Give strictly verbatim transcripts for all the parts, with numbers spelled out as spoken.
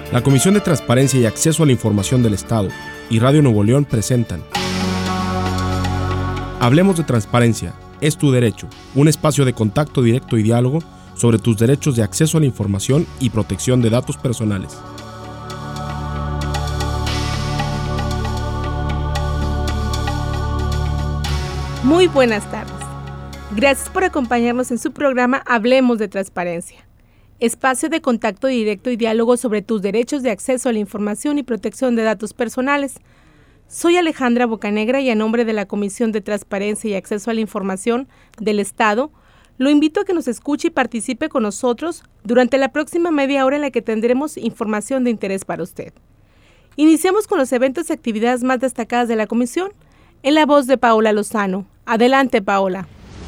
La Comisión de Transparencia y Acceso a la Información del Estado y Radio Nuevo León presentan Hablemos de Transparencia, es tu derecho, un espacio de contacto directo y diálogo sobre tus derechos de acceso a la información y protección de datos personales. Muy buenas tardes. Gracias por acompañarnos en su programa Hablemos de Transparencia, espacio de contacto directo y diálogo sobre tus derechos de acceso a la información y protección de datos personales. Soy Alejandra Bocanegra y a nombre de la Comisión de Transparencia y Acceso a la Información del Estado, lo invito a que nos escuche y participe con nosotros durante la próxima media hora en la que tendremos información de interés para usted. Iniciamos con los eventos y actividades más destacadas de la Comisión, en la voz de Paola Lozano. Adelante, Paola.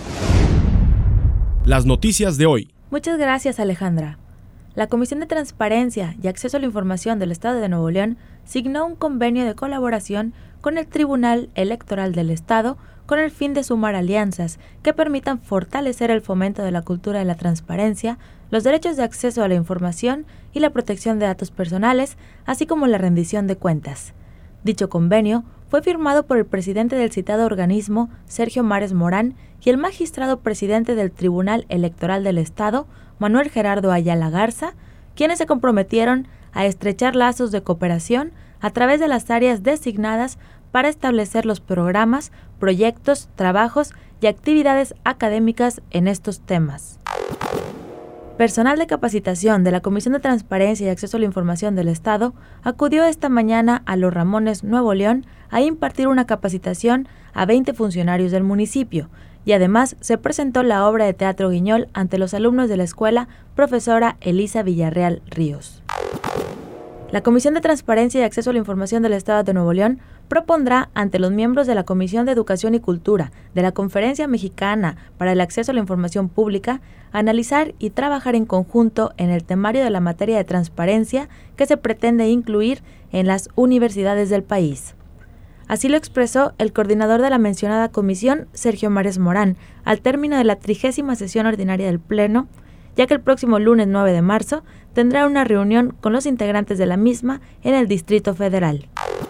Las noticias de hoy. Muchas gracias, Alejandra. La Comisión de Transparencia y Acceso a la Información del Estado de Nuevo León signó un convenio de colaboración con el Tribunal Electoral del Estado con el fin de sumar alianzas que permitan fortalecer el fomento de la cultura de la transparencia, los derechos de acceso a la información y la protección de datos personales, así como la rendición de cuentas. Dicho convenio fue firmado por el presidente del citado organismo, Sergio Mares Morán, y el magistrado presidente del Tribunal Electoral del Estado, Manuel Gerardo Ayala Garza, quienes se comprometieron a estrechar lazos de cooperación a través de las áreas designadas para establecer los programas, proyectos, trabajos y actividades académicas en estos temas. Personal de capacitación de la Comisión de Transparencia y Acceso a la Información del Estado acudió esta mañana a Los Ramones, Nuevo León, a impartir una capacitación a veinte funcionarios del municipio, y además se presentó la obra de teatro Guiñol ante los alumnos de la escuela profesora Elisa Villarreal Ríos. La Comisión de Transparencia y Acceso a la Información del Estado de Nuevo León propondrá ante los miembros de la Comisión de Educación y Cultura de la Conferencia Mexicana para el Acceso a la Información Pública analizar y trabajar en conjunto en el temario de la materia de transparencia que se pretende incluir en las universidades del país. Así lo expresó el coordinador de la mencionada comisión, Sergio Mares Morán, al término de la trigésima sesión ordinaria del Pleno, ya que el próximo lunes nueve de marzo tendrá una reunión con los integrantes de la misma en el Distrito Federal.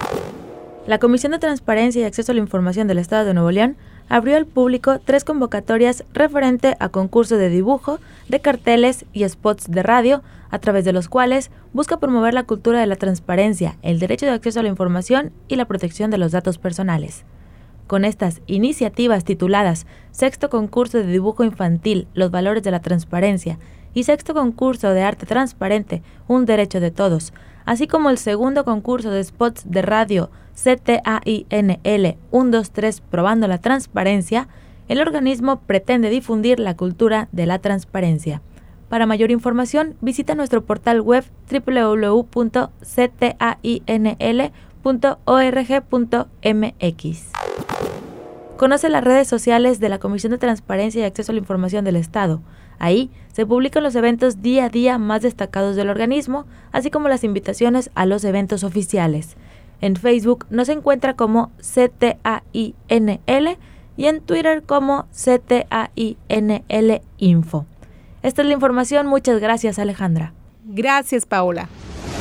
La Comisión de Transparencia y Acceso a la Información del Estado de Nuevo León abrió al público tres convocatorias referente a concurso de dibujo, de carteles y spots de radio, a través de los cuales busca promover la cultura de la transparencia, el derecho de acceso a la información y la protección de los datos personales. Con estas iniciativas tituladas Sexto Concurso de Dibujo Infantil, Los Valores de la Transparencia y Sexto Concurso de Arte Transparente, Un Derecho de Todos, así como el segundo concurso de spots de radio C T A I N L uno dos tres Probando la Transparencia, el organismo pretende difundir la cultura de la transparencia. Para mayor información, visita nuestro portal web doble u doble u doble u punto c t a i n l punto org punto m x. Conoce las redes sociales de la Comisión de Transparencia y Acceso a la Información del Estado. Ahí se publican los eventos día a día más destacados del organismo, así como las invitaciones a los eventos oficiales. En Facebook nos encuentra como C T A I N L y en Twitter como C T A I N L Info. Esta es la información. Muchas gracias, Alejandra. Gracias, Paola.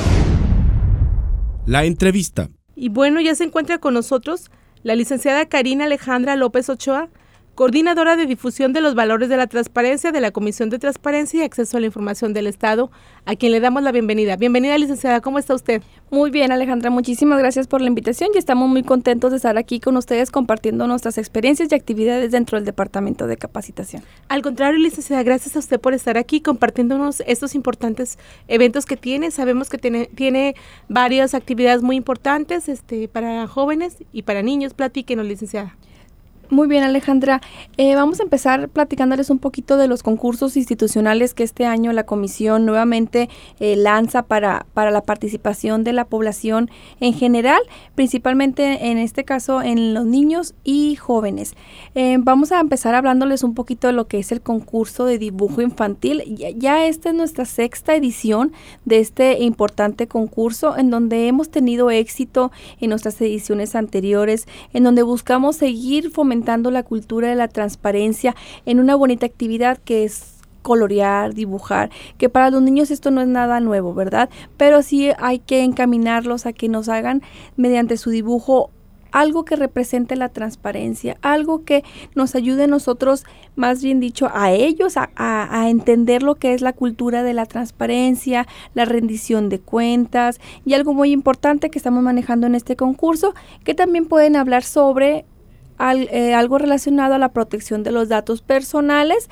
La entrevista. Y bueno, ya se encuentra con nosotros la licenciada Karina Alejandra López Ochoa, coordinadora de difusión de los valores de la transparencia de la Comisión de Transparencia y Acceso a la Información del Estado, a quien le damos la bienvenida. Bienvenida, licenciada, ¿cómo está usted? Muy bien, Alejandra, muchísimas gracias por la invitación y estamos muy contentos de estar aquí con ustedes compartiendo nuestras experiencias y actividades dentro del Departamento de Capacitación. Al contrario, licenciada, gracias a usted por estar aquí compartiéndonos estos importantes eventos que tiene. Sabemos que tiene, tiene varias actividades muy importantes este, para jóvenes y para niños. Platíquenos, licenciada. Muy bien, Alejandra. Eh, vamos a empezar platicándoles un poquito de los concursos institucionales que este año la Comisión nuevamente eh, lanza para, para la participación de la población en general, principalmente en este caso en los niños y jóvenes. Eh, vamos a empezar hablándoles un poquito de lo que es el concurso de dibujo infantil. Ya, ya esta es nuestra sexta edición de este importante concurso, en donde hemos tenido éxito en nuestras ediciones anteriores, en donde buscamos seguir fomentando la cultura de la transparencia en una bonita actividad que es colorear, dibujar, que para los niños esto no es nada nuevo, ¿verdad? Pero sí hay que encaminarlos a que nos hagan mediante su dibujo algo que represente la transparencia, algo que nos ayude a nosotros, más bien dicho, a ellos a, a, a entender lo que es la cultura de la transparencia, la rendición de cuentas y algo muy importante que estamos manejando en este concurso, que también pueden hablar sobre al, eh, algo relacionado a la protección de los datos personales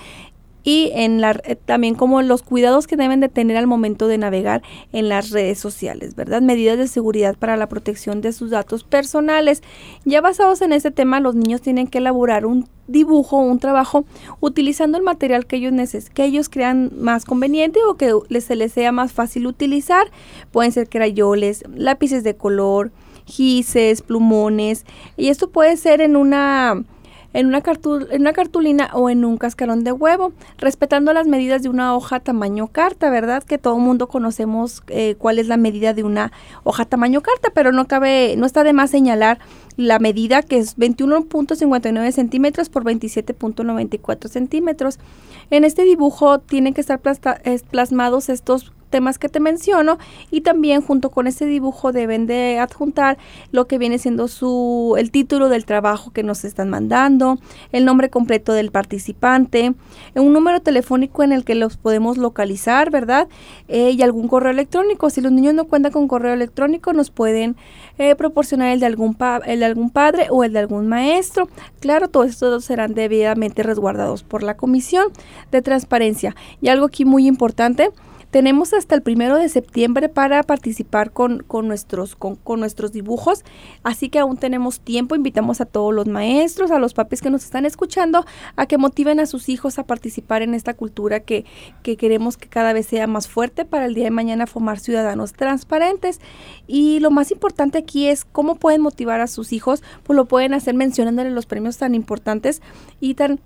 y en la, eh, también como los cuidados que deben de tener al momento de navegar en las redes sociales, ¿verdad? Medidas de seguridad para la protección de sus datos personales. Ya basados en este tema, los niños tienen que elaborar un dibujo, un trabajo, utilizando el material que ellos neces- que ellos crean más conveniente o que les, se les sea más fácil utilizar. Pueden ser crayoles, lápices de color, gises, plumones, y esto puede ser en una... En una, cartul- en una cartulina o en un cascarón de huevo, respetando las medidas de una hoja tamaño carta, ¿verdad? Que todo el mundo conocemos eh, cuál es la medida de una hoja tamaño carta, pero no cabe, no está de más señalar la medida, que es veintiuno punto cincuenta y nueve centímetros por veintisiete punto noventa y cuatro centímetros. En este dibujo tienen que estar plasta- plasmados estos temas que te menciono, y también junto con este dibujo deben de adjuntar lo que viene siendo su el título del trabajo que nos están mandando, el nombre completo del participante, un número telefónico en el que los podemos localizar, ¿verdad? Eh, y algún correo electrónico. Si los niños no cuentan con correo electrónico, nos pueden eh, proporcionar el de algún pa- el de algún padre o el de algún maestro. Claro, todos estos serán debidamente resguardados por la Comisión de Transparencia. Y algo aquí muy importante: tenemos hasta el primero de septiembre para participar con, con, nuestros, con, con nuestros dibujos, así que aún tenemos tiempo. Invitamos a todos los maestros, a los papis que nos están escuchando, a que motiven a sus hijos a participar en esta cultura que, que queremos que cada vez sea más fuerte para el día de mañana formar ciudadanos transparentes. Y lo más importante aquí es cómo pueden motivar a sus hijos. Pues lo pueden hacer mencionándole los premios tan importantes y tan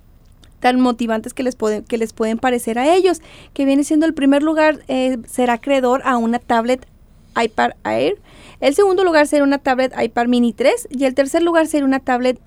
tan motivantes que les pueden que les pueden parecer a ellos, que viene siendo el primer lugar eh, será acreedor a una tablet iPad Air, el segundo lugar será una tablet iPad Mini tres y el tercer lugar será una tablet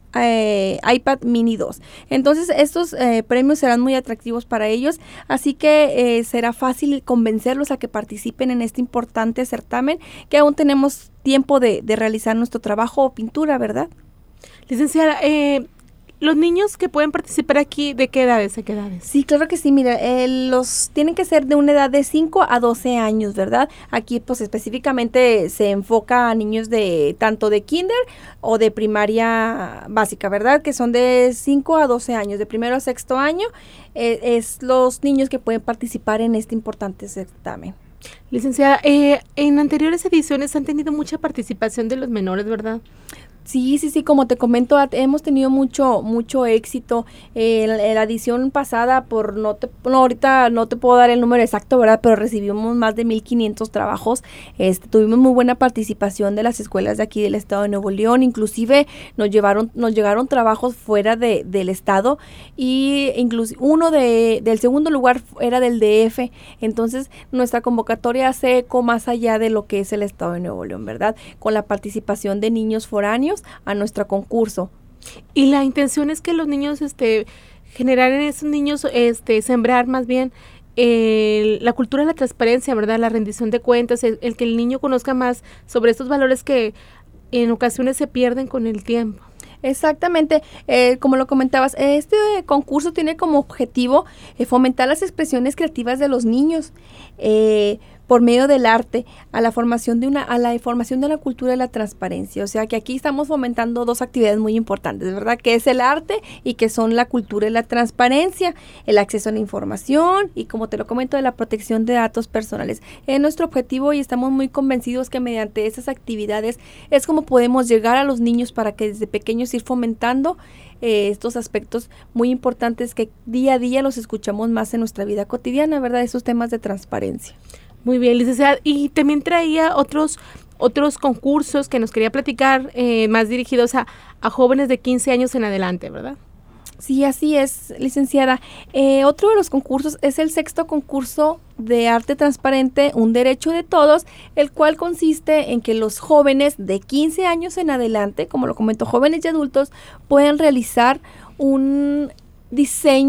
eh, iPad Mini dos. Entonces estos eh, premios serán muy atractivos para ellos, así que eh, será fácil convencerlos a que participen en este importante certamen, que aún tenemos tiempo de, de realizar nuestro trabajo o pintura, ¿verdad? Licenciada, eh... ¿los niños que pueden participar aquí, de qué edades, de qué edades? Sí, claro que sí, mira, eh, los tienen que ser de una edad de cinco a doce años, ¿verdad? Aquí pues específicamente se enfoca a niños de tanto de kinder o de primaria básica, ¿verdad? Que son de cinco a doce años, de primero a sexto año, eh, es los niños que pueden participar en este importante certamen. Licenciada, eh, en anteriores ediciones han tenido mucha participación de los menores, ¿verdad? Sí, sí, sí, como te comento, hemos tenido mucho mucho éxito. Eh, en, en la edición pasada, por no te, no, ahorita no te puedo dar el número exacto, ¿verdad? Pero recibimos más de mil quinientos trabajos. Este, tuvimos muy buena participación de las escuelas de aquí del estado de Nuevo León. Inclusive nos llevaron, nos llegaron trabajos fuera de, del estado, y incluso uno de, del segundo lugar era del D F. Entonces, nuestra convocatoria hace eco más allá de lo que es el estado de Nuevo León, ¿verdad? Con la participación de niños foráneos a nuestro concurso. Y la intención es que los niños, este, generar en esos niños, este, sembrar más bien eh, la cultura de la transparencia, ¿verdad? La rendición de cuentas, el, el que el niño conozca más sobre estos valores que en ocasiones se pierden con el tiempo. Exactamente, eh, como lo comentabas, este concurso tiene como objetivo eh, fomentar las expresiones creativas de los niños eh, por medio del arte, a la formación de una, a la formación de la cultura de la transparencia. O sea que aquí estamos fomentando dos actividades muy importantes, ¿verdad? Que es el arte y que son la cultura y la transparencia, el acceso a la información y, como te lo comento, de la protección de datos personales. Es nuestro objetivo y estamos muy convencidos que mediante esas actividades es como podemos llegar a los niños para que desde pequeños ir fomentando eh, estos aspectos muy importantes que día a día los escuchamos más en nuestra vida cotidiana, ¿verdad? Esos temas de transparencia. Muy bien, licenciada. Y también traía otros otros concursos que nos quería platicar, eh, más dirigidos a, a jóvenes de quince años en adelante, ¿verdad? Sí, así es, licenciada. Eh, otro de los concursos es el sexto concurso de arte transparente, un derecho de todos, el cual consiste en que los jóvenes de quince años en adelante, como lo comentó, jóvenes y adultos, pueden realizar un diseño,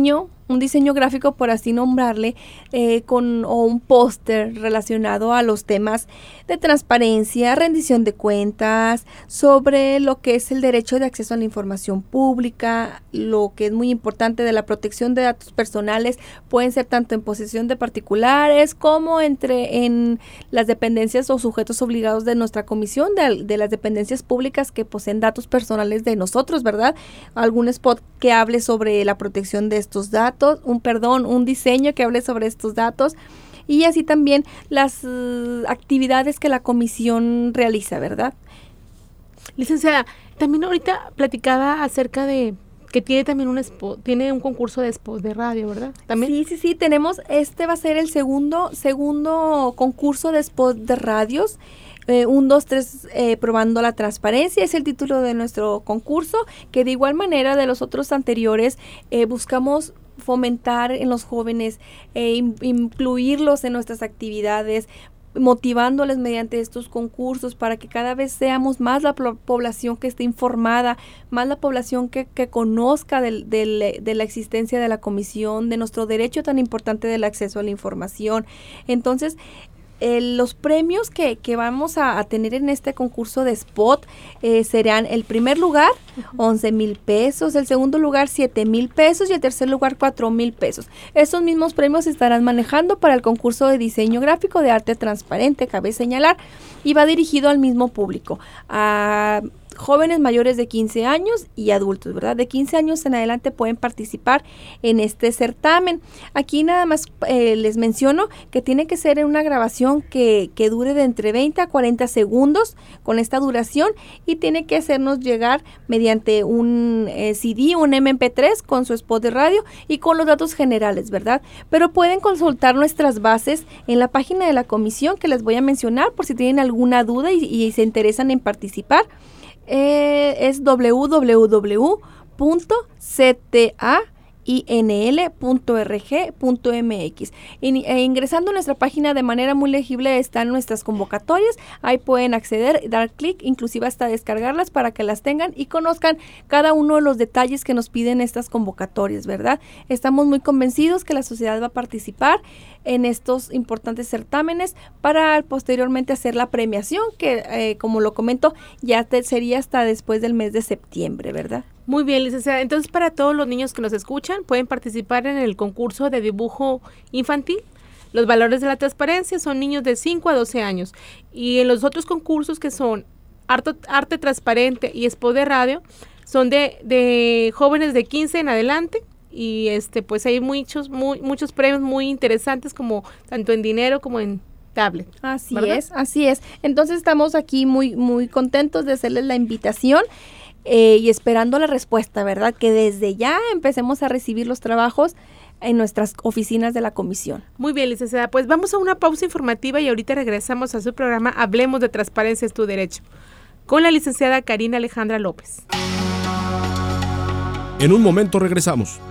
un diseño gráfico, por así nombrarle, eh, con o un póster relacionado a los temas de transparencia, rendición de cuentas, sobre lo que es el derecho de acceso a la información pública, lo que es muy importante de la protección de datos personales, pueden ser tanto en posesión de particulares como entre en las dependencias o sujetos obligados de nuestra comisión, de, de las dependencias públicas que poseen datos personales de nosotros, ¿verdad? Algún spot que hable sobre la protección de estos datos, un perdón, un diseño que hable sobre estos datos, y así también las uh, actividades que la comisión realiza, ¿verdad? Licenciada, también ahorita platicaba acerca de que tiene también un spot, tiene un concurso de spot de radio, ¿verdad? ¿También? Sí, sí, sí, tenemos, este va a ser el segundo, segundo concurso de spot de radios. Eh, un, dos, tres, eh, probando la transparencia, es el título de nuestro concurso, que de igual manera de los otros anteriores eh, buscamos fomentar en los jóvenes, eh, in, incluirlos en nuestras actividades, motivándoles mediante estos concursos para que cada vez seamos más la po- población que esté informada, más la población que, que conozca del, del, de la existencia de la comisión, de nuestro derecho tan importante del acceso a la información. Entonces, Eh, los premios que, que vamos a, a tener en este concurso de spot eh, serán el primer lugar, once mil pesos, el segundo lugar, siete mil pesos y el tercer lugar, cuatro mil pesos. Estos mismos premios se estarán manejando para el concurso de diseño gráfico de arte transparente, cabe señalar, y va dirigido al mismo público, a jóvenes mayores de quince años y adultos, ¿verdad? De quince años en adelante pueden participar en este certamen. Aquí nada más eh, les menciono que tiene que ser en una grabación que, que dure de entre veinte a cuarenta segundos con esta duración, y tiene que hacernos llegar mediante un eh, C D, un eme pe tres con su spot de radio y con los datos generales, ¿verdad? Pero pueden consultar nuestras bases en la página de la comisión que les voy a mencionar por si tienen alguna duda y, y se interesan en participar. Eh, es doble u doble u doble u punto c t a i n l punto r g punto m x. In, e ingresando a nuestra página de manera muy legible están nuestras convocatorias, ahí pueden acceder, dar clic, inclusive hasta descargarlas para que las tengan y conozcan cada uno de los detalles que nos piden estas convocatorias, ¿verdad? Estamos muy convencidos que la sociedad va a participar en estos importantes certámenes para posteriormente hacer la premiación que, eh, como lo comento, ya te, sería hasta después del mes de septiembre, ¿verdad? Muy bien, licenciada. Entonces, para todos los niños que nos escuchan, pueden participar en el concurso de dibujo infantil. Los valores de la transparencia son niños de cinco a doce años. Y en los otros concursos que son arte, arte transparente y spot de radio, son de, de jóvenes de quince en adelante. Y este pues hay muchos, muy, muchos premios muy interesantes, como tanto en dinero como en tablet. Así ¿verdad? es, así es. Entonces estamos aquí muy, muy contentos de hacerles la invitación. Eh, y esperando la respuesta, ¿verdad? Que desde ya empecemos a recibir los trabajos en nuestras oficinas de la comisión. Muy bien, licenciada. Pues vamos a una pausa informativa y ahorita regresamos a su programa Hablemos de Transparencia es tu Derecho, con la licenciada Karina Alejandra López. En un momento regresamos.